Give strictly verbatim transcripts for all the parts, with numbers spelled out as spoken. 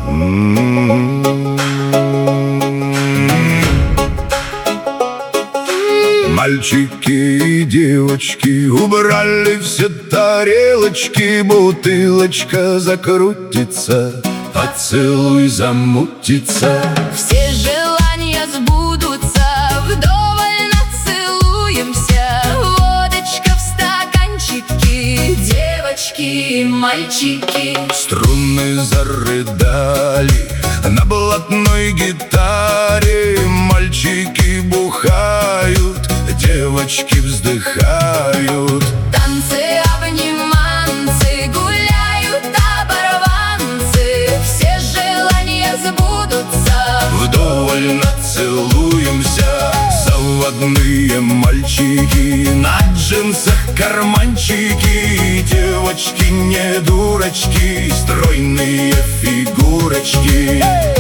Мальчики и девочки убрали все тарелочки, бутылочка закрутится, поцелуй замутится. Все желания сбудутся, вдоволь нацелуемся. Водочка в стаканчике, девочки и мальчики. Струны зарыдали на блатной гитаре, мальчики бухают, девочки вздыхают. Танцы, обниманцы, гуляют оборванцы. Все желания сбудутся, Вдоволь нацелуемся. Заводные мальчики, на джинсах карманчики, девочки не дурочки, стройные фигурочки.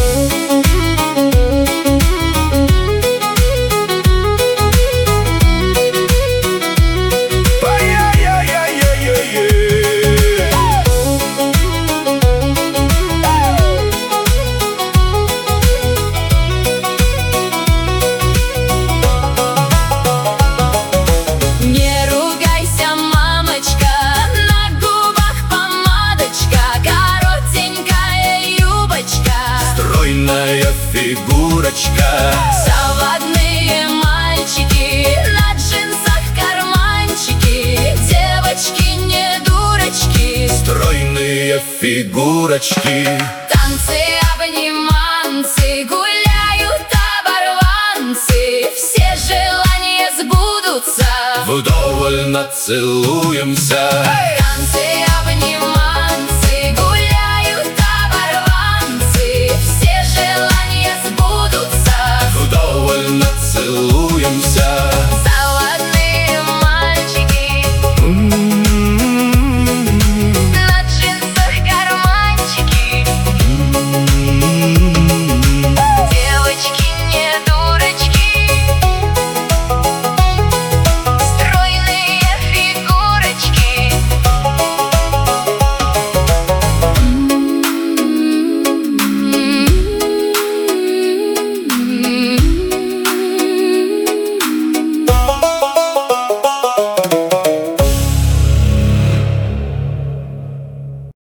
Стройная фигурочка. заводные мальчики, на джинсах карманчики, девочки не дурочки, Стройные фигурочки. танцы, обниманцы, гуляют оборванцы. Все желания сбудутся, Вдоволь нацелуемся. танцы,